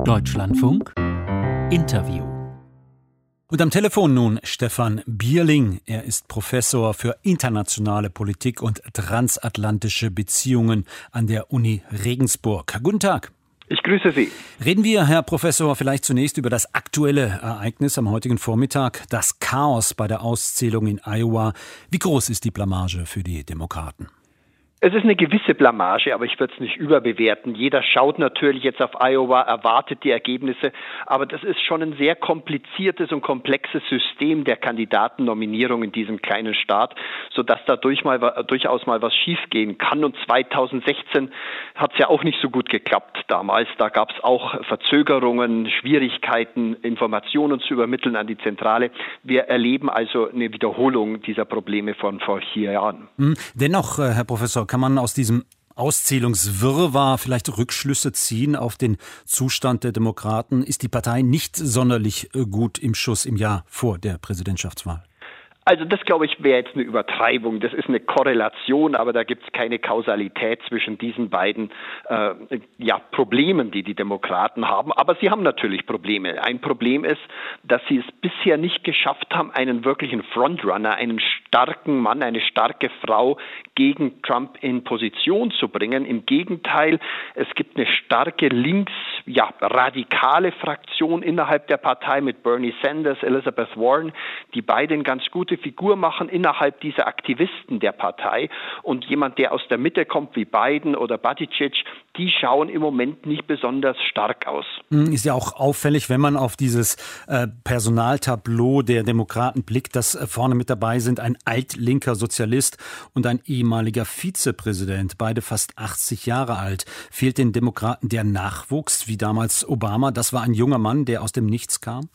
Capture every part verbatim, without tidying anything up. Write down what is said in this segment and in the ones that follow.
Deutschlandfunk Interview. Und am Telefon nun Stefan Bierling. Er ist Professor für internationale Politik und transatlantische Beziehungen an der Uni Regensburg. Guten Tag. Ich grüße Sie. Reden wir, Herr Professor, vielleicht zunächst über das aktuelle Ereignis am heutigen Vormittag, das Chaos bei der Auszählung in Iowa. Wie groß ist die Blamage für die Demokraten? Es ist eine gewisse Blamage, aber ich würde es nicht überbewerten. Jeder schaut natürlich jetzt auf Iowa, erwartet die Ergebnisse, aber das ist schon ein sehr kompliziertes und komplexes System der Kandidatennominierung in diesem kleinen Staat, sodass da durch mal, durchaus mal was schiefgehen kann. Und zweitausendsechzehn hat es ja auch nicht so gut geklappt damals. Da gab es auch Verzögerungen, Schwierigkeiten, Informationen zu übermitteln an die Zentrale. Wir erleben also eine Wiederholung dieser Probleme von vor vier Jahren. Dennoch, Herr Professor, kann man aus diesem Auszählungswirrwarr vielleicht Rückschlüsse ziehen auf den Zustand der Demokraten? Ist die Partei nicht sonderlich gut im Schuss im Jahr vor der Präsidentschaftswahl? Also das, glaube ich, wäre jetzt eine Übertreibung. Das ist eine Korrelation, aber da gibt es keine Kausalität zwischen diesen beiden äh, ja, Problemen, die die Demokraten haben. Aber sie haben natürlich Probleme. Ein Problem ist, dass sie es bisher nicht geschafft haben, einen wirklichen Frontrunner, einen starken Mann, eine starke Frau gegen Trump in Position zu bringen. Im Gegenteil, es gibt eine starke links, ja, radikale Fraktion innerhalb der Partei mit Bernie Sanders, Elizabeth Warren, die beide eine ganz gute Figur machen innerhalb dieser Aktivisten der Partei. Und jemand, der aus der Mitte kommt, wie Biden oder Buttigieg, die schauen im Moment nicht besonders stark aus. Ist ja auch auffällig, wenn man auf dieses äh, Personaltableau der Demokraten blickt, dass äh, vorne mit dabei sind ein altlinker Sozialist und ein ehemaliger Vizepräsident, beide fast achtzig Jahre alt. Fehlt den Demokraten der Nachwuchs, wie damals Obama? Das war ein junger Mann, der aus dem Nichts kam?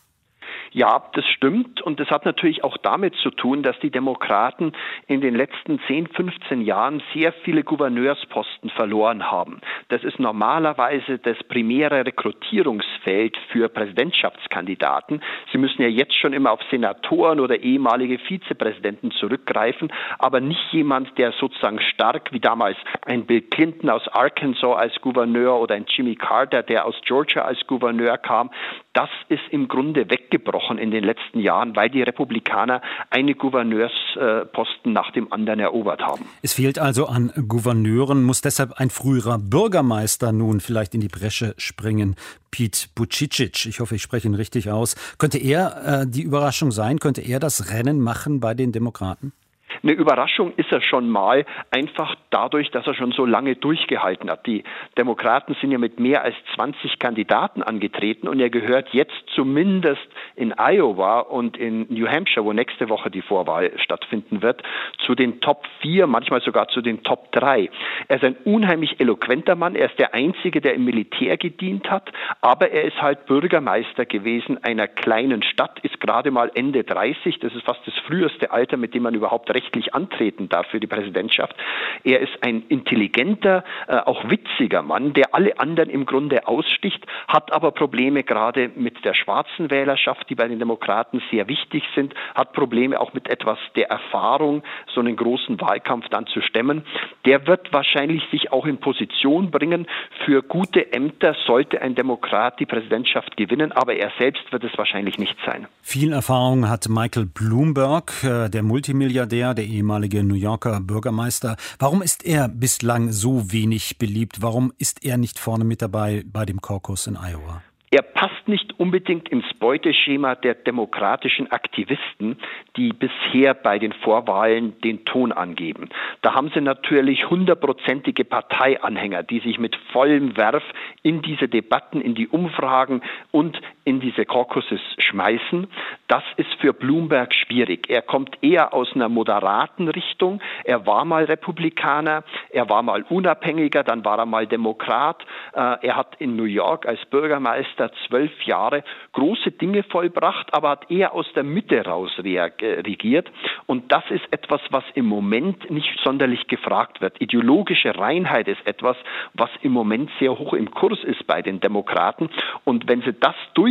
Ja, das stimmt. Und das hat natürlich auch damit zu tun, dass die Demokraten in den letzten zehn, fünfzehn Jahren sehr viele Gouverneursposten verloren haben. Das ist normalerweise das primäre Rekrutierungsfeld für Präsidentschaftskandidaten. Sie müssen ja jetzt schon immer auf Senatoren oder ehemalige Vizepräsidenten zurückgreifen, aber nicht jemand, der sozusagen stark, wie damals ein Bill Clinton aus Arkansas als Gouverneur oder ein Jimmy Carter, der aus Georgia als Gouverneur kam, das ist im Grunde weggebrochen in den letzten Jahren, weil die Republikaner eine Gouverneursposten nach dem anderen erobert haben. Es fehlt also an Gouverneuren. Muss deshalb ein früherer Bürgermeister nun vielleicht in die Bresche springen? Pete Buttigieg, ich hoffe, ich spreche ihn richtig aus. Könnte er äh, die Überraschung sein? Könnte er das Rennen machen bei den Demokraten? Eine Überraschung ist er schon mal, einfach dadurch, dass er schon so lange durchgehalten hat. Die Demokraten sind ja mit mehr als zwanzig Kandidaten angetreten und er gehört jetzt zumindest in Iowa und in New Hampshire, wo nächste Woche die Vorwahl stattfinden wird, zu den Top vier, manchmal sogar zu den Top drei. Er ist ein unheimlich eloquenter Mann, er ist der Einzige, der im Militär gedient hat, aber er ist halt Bürgermeister gewesen einer kleinen Stadt, ist gerade mal Ende dreißig, das ist fast das früheste Alter, mit dem man überhaupt rechtlich antreten darf für die Präsidentschaft. Er ist ein intelligenter, äh, auch witziger Mann, der alle anderen im Grunde aussticht, hat aber Probleme gerade mit der schwarzen Wählerschaft, die bei den Demokraten sehr wichtig sind, hat Probleme auch mit etwas der Erfahrung, so einen großen Wahlkampf dann zu stemmen. Der wird wahrscheinlich sich auch in Position bringen für gute Ämter, sollte ein Demokrat die Präsidentschaft gewinnen, aber er selbst wird es wahrscheinlich nicht sein. Viel Erfahrung hat Michael Bloomberg, äh, der Multimilliardär, der ehemalige New Yorker Bürgermeister. Warum ist er bislang so wenig beliebt? Warum ist er nicht vorne mit dabei bei dem Caucus in Iowa? Er passt nicht unbedingt ins Beuteschema der demokratischen Aktivisten, die bisher bei den Vorwahlen den Ton angeben. Da haben sie natürlich hundertprozentige Parteianhänger, die sich mit vollem Werf in diese Debatten, in die Umfragen und in diese Caucuses schmeißen. Das ist für Bloomberg schwierig. Er kommt eher aus einer moderaten Richtung. Er war mal Republikaner, er war mal Unabhängiger, dann war er mal Demokrat. Er hat in New York als Bürgermeister zwölf Jahre große Dinge vollbracht, aber hat eher aus der Mitte raus regiert. Und das ist etwas, was im Moment nicht sonderlich gefragt wird. Ideologische Reinheit ist etwas, was im Moment sehr hoch im Kurs ist bei den Demokraten. Und wenn sie das durchziehen,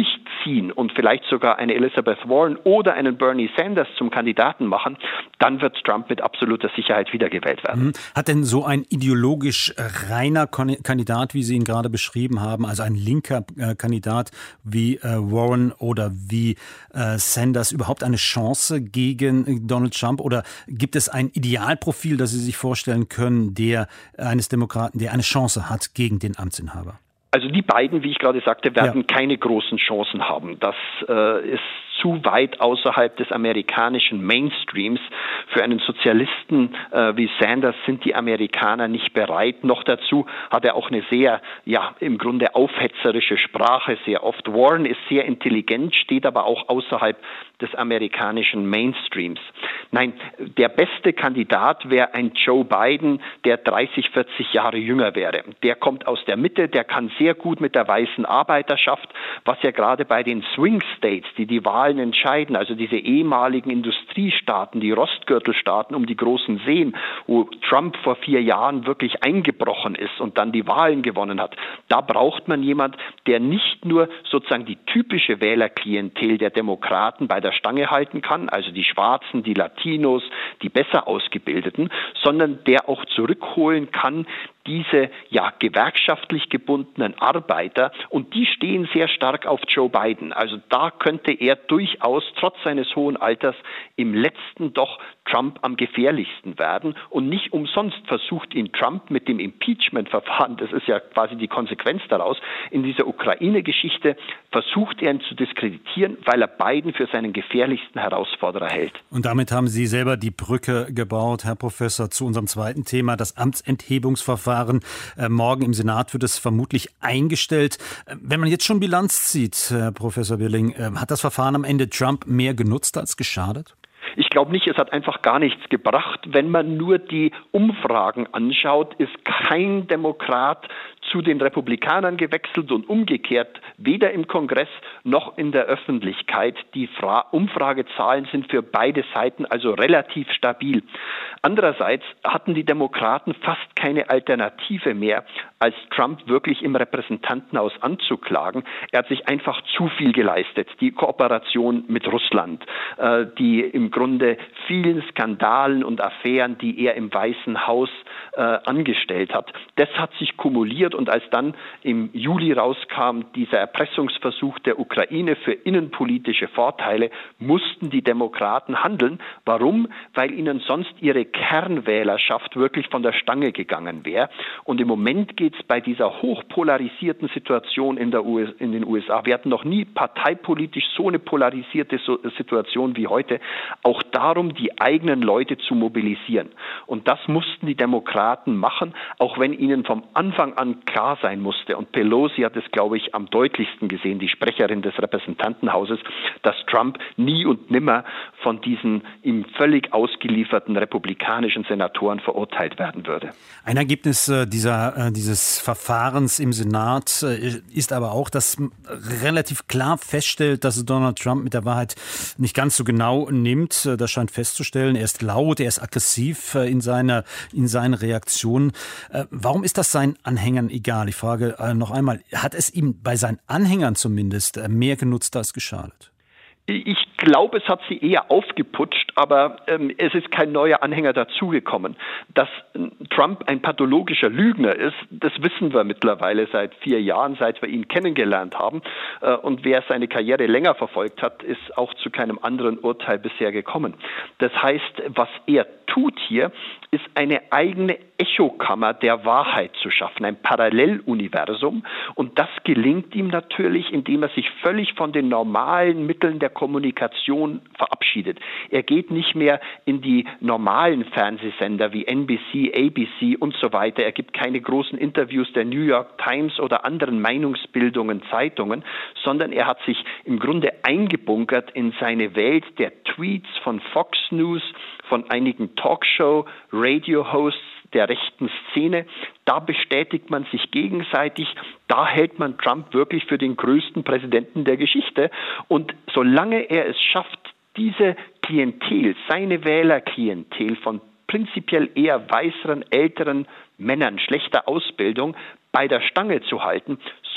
ziehen und vielleicht sogar eine Elizabeth Warren oder einen Bernie Sanders zum Kandidaten machen, dann wird Trump mit absoluter Sicherheit wiedergewählt werden. Hat denn so ein ideologisch reiner Kandidat, wie Sie ihn gerade beschrieben haben, also ein linker äh, Kandidat wie äh, Warren oder wie äh, Sanders überhaupt eine Chance gegen Donald Trump? Oder gibt es ein Idealprofil, das Sie sich vorstellen können, der eines Demokraten, der eine Chance hat gegen den Amtsinhaber? Also die beiden, wie ich gerade sagte, werden ja. keine großen Chancen haben. Das äh, ist zu weit außerhalb des amerikanischen Mainstreams. Für einen Sozialisten äh, wie Sanders sind die Amerikaner nicht bereit. Noch dazu hat er auch eine sehr, ja, im Grunde aufhetzerische Sprache sehr oft. Warren ist sehr intelligent, steht aber auch außerhalb des amerikanischen Mainstreams. Nein, der beste Kandidat wäre ein Joe Biden, der dreißig, vierzig Jahre jünger wäre. Der kommt aus der Mitte, der kann sehr gut mit der weißen Arbeiterschaft, was ja gerade bei den Swing States, die die Wahlen entscheiden, also diese ehemaligen Industriestaaten, die Rostgürtelstaaten um die großen Seen, wo Trump vor vier Jahren wirklich eingebrochen ist und dann die Wahlen gewonnen hat. Da braucht man jemand, der nicht nur sozusagen die typische Wählerklientel der Demokraten bei der Stange halten kann, also die Schwarzen, die Latinos, die besser Ausgebildeten, sondern der auch zurückholen kann, diese ja gewerkschaftlich gebundenen Arbeiter, und die stehen sehr stark auf Joe Biden. Also da könnte er durchaus trotz seines hohen Alters im letzten doch Trump am gefährlichsten werden, und nicht umsonst versucht ihn Trump mit dem Impeachment-Verfahren, das ist ja quasi die Konsequenz daraus, in dieser Ukraine-Geschichte versucht er ihn zu diskreditieren, weil er Biden für seinen gefährlichsten Herausforderer hält. Und damit haben Sie selber die Brücke gebaut, Herr Professor, zu unserem zweiten Thema, das Amtsenthebungsverfahren. Morgen im Senat wird es vermutlich eingestellt. Wenn man jetzt schon Bilanz zieht, Herr Professor Billing, hat das Verfahren am Ende Trump mehr genutzt als geschadet? Ich glaube nicht, es hat einfach gar nichts gebracht. Wenn man nur die Umfragen anschaut, ist kein Demokrat zu den Republikanern gewechselt und umgekehrt, weder im Kongress noch in der Öffentlichkeit. Die Fra- Umfragezahlen sind für beide Seiten also relativ stabil. Andererseits hatten die Demokraten fast keine Alternative mehr, als Trump wirklich im Repräsentantenhaus anzuklagen. Er hat sich einfach zu viel geleistet. Die Kooperation mit Russland, äh, die im Grunde vielen Skandalen und Affären, die er im Weißen Haus äh, angestellt hat, das hat sich kumuliert. Und als dann im Juli rauskam, dieser Erpressungsversuch der Ukraine für innenpolitische Vorteile, mussten die Demokraten handeln. Warum? Weil ihnen sonst ihre Kernwählerschaft wirklich von der Stange gegangen wäre. Und im Moment geht es bei dieser hochpolarisierten Situation in, der U S, in den U S A, wir hatten noch nie parteipolitisch so eine polarisierte so Situation wie heute, auch darum, die eigenen Leute zu mobilisieren. Und das mussten die Demokraten machen, auch wenn ihnen vom Anfang an klar sein musste, und Pelosi hat es, glaube ich, am deutlichsten gesehen, die Sprecherin des Repräsentantenhauses, dass Trump nie und nimmer von diesen ihm völlig ausgelieferten republikanischen Senatoren verurteilt werden würde. Ein Ergebnis äh, dieser, äh, dieses Verfahrens im Senat äh, ist aber auch, dass relativ klar feststellt, dass Donald Trump mit der Wahrheit nicht ganz so genau nimmt. Das scheint festzustellen. Er ist laut, er ist aggressiv äh, in, seiner, in seinen Reaktionen. Äh, warum ist das seinen Anhängern egal? Ich frage äh, noch einmal, hat es ihm bei seinen Anhängern zumindest äh, mehr genutzt als geschadet? Ich glaube, es hat sie eher aufgeputscht, aber ähm, es ist kein neuer Anhänger dazugekommen. Dass äh, Trump ein pathologischer Lügner ist, das wissen wir mittlerweile seit vier Jahren, seit wir ihn kennengelernt haben. Äh, und wer seine Karriere länger verfolgt hat, ist auch zu keinem anderen Urteil bisher gekommen. Das heißt, was er tut hier, ist eine eigene Echokammer der Wahrheit zu schaffen, ein Paralleluniversum. Und das gelingt ihm natürlich, indem er sich völlig von den normalen Mitteln der Kommunikation verabschiedet. Er geht nicht mehr in die normalen Fernsehsender wie N B C, A B C und so weiter. Er gibt keine großen Interviews der New York Times oder anderen Meinungsbildungen, Zeitungen, sondern er hat sich im Grunde eingebunkert in seine Welt der Tweets von Fox News, von einigen Talkshow, Radio-Hosts der rechten Szene. Da bestätigt man sich gegenseitig. Da hält man Trump wirklich für den größten Präsidenten der Geschichte. Und solange er es schafft, diese Klientel, seine Wählerklientel von prinzipiell eher weißeren, älteren Männern schlechter Ausbildung bei der Stange zu halten,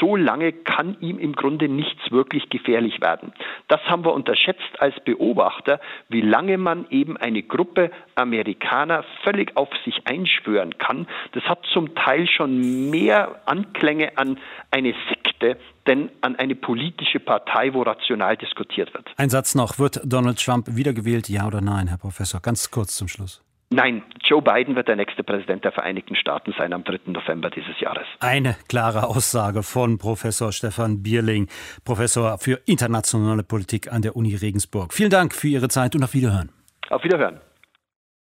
so lange kann ihm im Grunde nichts wirklich gefährlich werden. Das haben wir unterschätzt als Beobachter, wie lange man eben eine Gruppe Amerikaner völlig auf sich einschwören kann. Das hat zum Teil schon mehr Anklänge an eine Sekte, denn an eine politische Partei, wo rational diskutiert wird. Ein Satz noch. Wird Donald Trump wiedergewählt, ja oder nein, Herr Professor? Ganz kurz zum Schluss. Nein, Joe Biden wird der nächste Präsident der Vereinigten Staaten sein am dritten November dieses Jahres. Eine klare Aussage von Professor Stefan Bierling, Professor für internationale Politik an der Uni Regensburg. Vielen Dank für Ihre Zeit und auf Wiederhören. Auf Wiederhören.